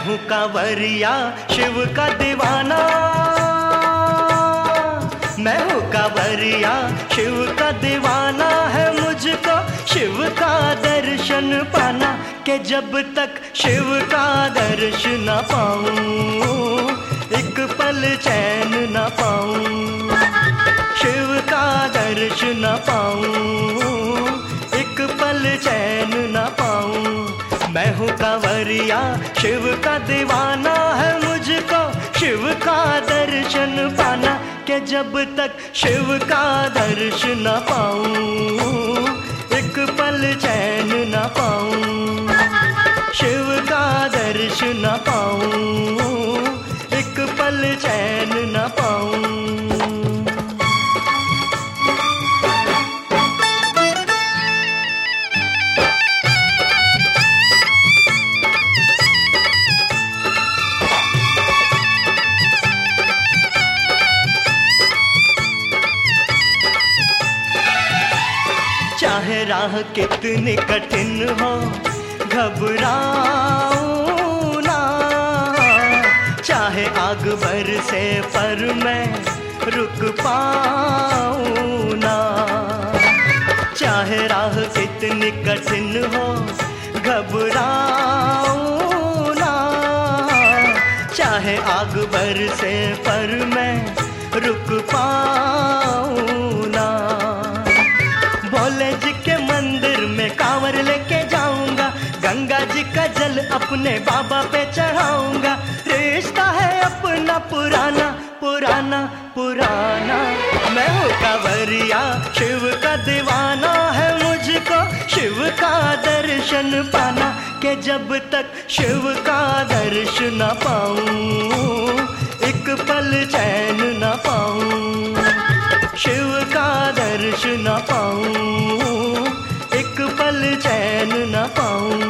हूँ कांवरिया शिव का दीवाना, मैं हूँ कांवरिया शिव का दीवाना। है मुझको शिव का दर्शन पाना, कि जब तक शिव का दर्शन न पाऊं एक पल चैन न पाऊं। शिव का दर्शन न पाऊं एक पल चैन न पाऊं। मैं हूँ कांवरिया शिव का दीवाना, है मुझको शिव का दर्शन पाना, कि जब तक शिव का दर्शन न पाऊं एक पल चैन न पाऊं। शिव का दर्शन न पाऊं एक पल चैन न पाऊं। चाहे राह कितनी कठिन हो घबराऊं ना, चाहे आग बरसे पर मैं रुक पाऊं ना। चाहे राह कितनी कठिन हो घबराऊं ना, चाहे आग बरसे पर मैं रुक पाऊं ना। भोले जी के मंदिर में कांवर लेके जाऊंगा, गंगा जी का जल अपने बाबा पे चढ़ाऊंगा। रिश्ता है अपना पुराना पुराना पुराना, मैं हूँ कांवरिया शिव का दीवाना। है मुझको शिव का दर्शन पाना, कि जब तक शिव का दर्शन न पाऊं एक पल चैन न पाऊं। शिव का दर्शन न पाऊं एक पल चैन न पाऊं।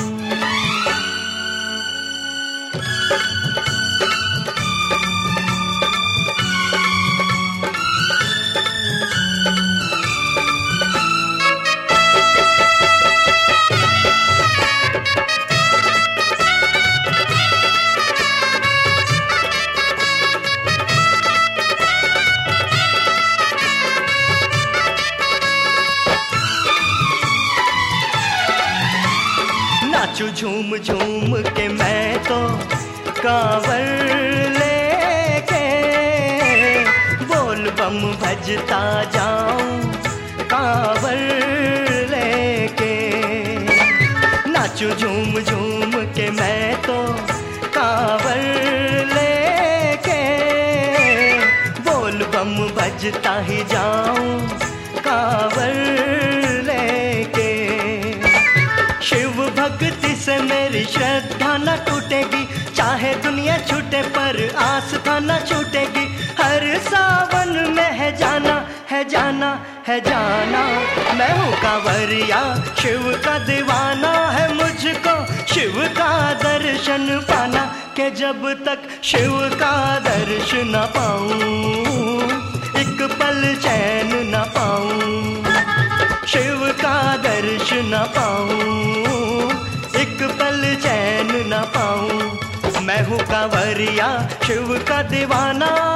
नाचू झूम झूम के मैं तो कांवर लेके, बोल बम भजता जाऊं कांवर लेके। नाचू झूम झूम के मैं तो कांवर लेके, बोल बम भजता ही जाऊं कांवर लेके। शिव भक्ति से मेरी श्रद्धा न टूटेगी, चाहे दुनिया छूटे पर आस्था न छूटेगी। हर सावन में है जाना है जाना है जाना, मैं हूँ कांवरिया शिव का दीवाना। है मुझको शिव का दर्शन पाना, कि जब तक शिव का दर्शन न पाऊं एक पल चैन न पाऊं। शिव का दर्शन न पाऊं एक पल चैन न पाऊं। मैं हूँ कांवरिया शिव का दीवाना।